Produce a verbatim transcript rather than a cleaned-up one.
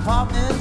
พร้อมหนึ่ง